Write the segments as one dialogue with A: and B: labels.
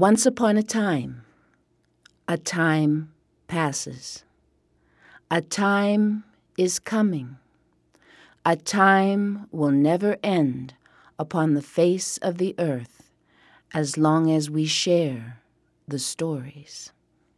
A: Once upon a time passes. A time is coming. A time will never end upon the face of the earth as long as we share the stories.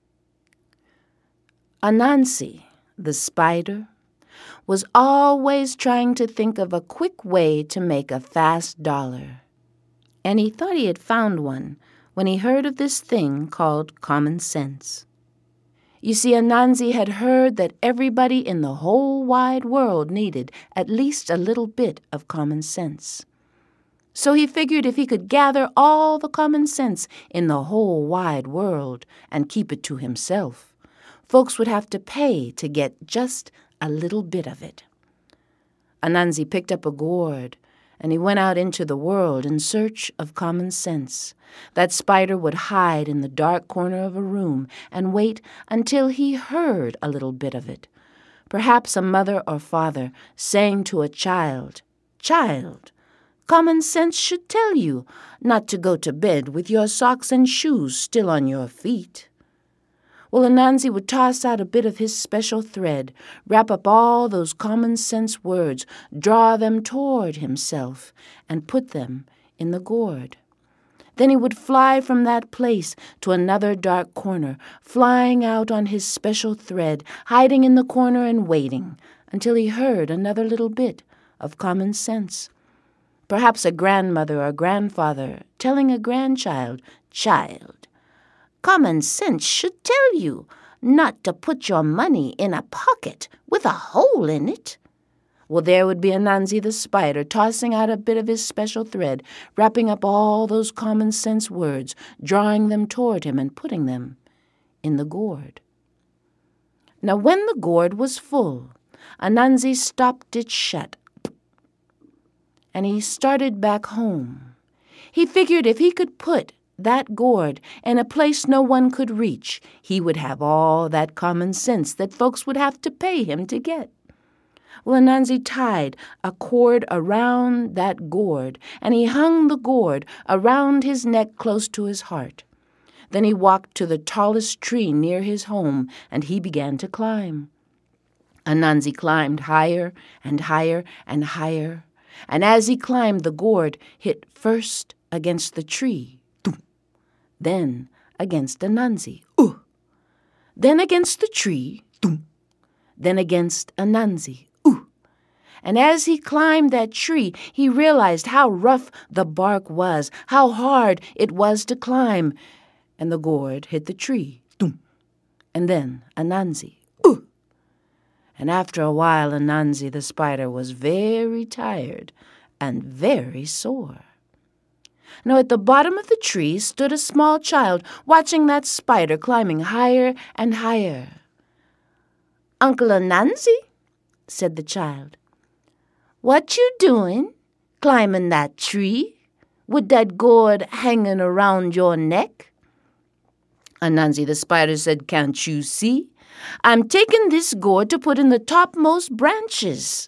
A: Anansi, the spider, was always trying to think of a quick way to make a fast dollar. And he thought he had found one when he heard of this thing called common sense. You see, Anansi had heard that everybody in the whole wide world needed at least a little bit of common sense. So he figured if he could gather all the common sense in the whole wide world and keep it to himself, folks would have to pay to get just a little bit of it. Anansi picked up a gourd, and he went out into the world in search of common sense. That spider would hide in the dark corner of a room and wait until he heard a little bit of it. Perhaps a mother or father saying to a child, "Child, common sense should tell you not to go to bed with your socks and shoes still on your feet." Well, Anansi would toss out a bit of his special thread, wrap up all those common sense words, draw them toward himself, and put them in the gourd. Then he would fly from that place to another dark corner, flying out on his special thread, hiding in the corner and waiting until he heard another little bit of common sense. Perhaps a grandmother or grandfather telling a grandchild, "Child, common sense should tell you not to put your money in a pocket with a hole in it." Well, there would be Anansi the spider tossing out a bit of his special thread, wrapping up all those common sense words, drawing them toward him and putting them in the gourd. Now, when the gourd was full, Anansi stopped it shut, and he started back home. He figured if he could put that gourd in a place no one could reach, he would have all that common sense that folks would have to pay him to get. Well, Anansi tied a cord around that gourd, and he hung the gourd around his neck close to his heart. Then he walked to the tallest tree near his home, and he began to climb. Anansi climbed higher and higher and higher, and as he climbed, the gourd hit first against the tree, then against Anansi, then against the tree, then against Anansi, And as he climbed that tree, he realized how rough the bark was, how hard it was to climb. And the gourd hit the tree, and then Anansi, And after a while, Anansi the spider was very tired and very sore. Now at the bottom of the tree stood a small child watching that spider climbing higher and higher. "Uncle Anansi," said the child, "what you doing, climbing that tree, with that gourd hanging around your neck?" Anansi the spider said, "Can't you see? I'm taking this gourd to put in the topmost branches."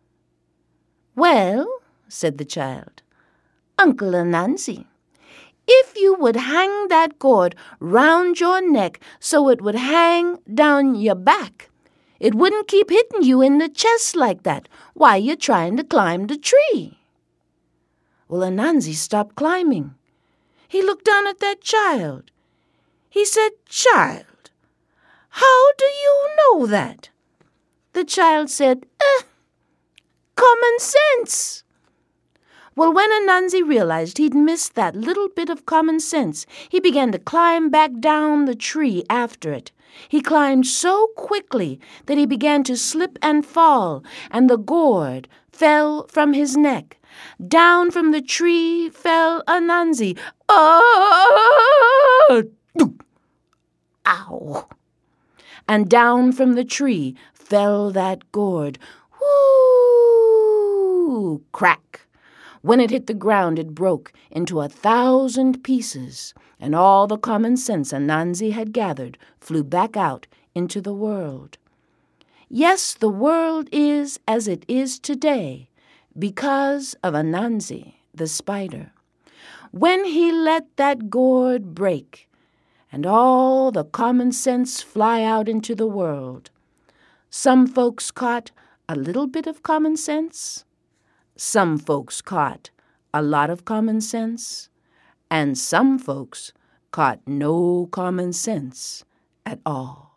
A: "Well," said the child, "Uncle Anansi, if you would hang that gourd round your neck so it would hang down your back, it wouldn't keep hitting you in the chest like that while you're trying to climb the tree." Well, Anansi stopped climbing. He looked down at that child. He said, "Child, how do you know that?" The child said, "Common sense." Well, when Anansi realized he'd missed that little bit of common sense, he began to climb back down the tree after it. He climbed so quickly that he began to slip and fall, and the gourd fell from his neck. Down from the tree fell Anansi. "Oh!" Ow! And down from the tree fell that gourd. Whoo! Crack! When it hit the ground, it broke into 1,000 pieces, and all the common sense Anansi had gathered flew back out into the world. Yes, the world is as it is today because of Anansi the spider. when he let that gourd break and all the common sense fly out into the world. Some folks caught a little bit of common sense. Some folks caught a lot of common sense. And some folks caught no common sense at all.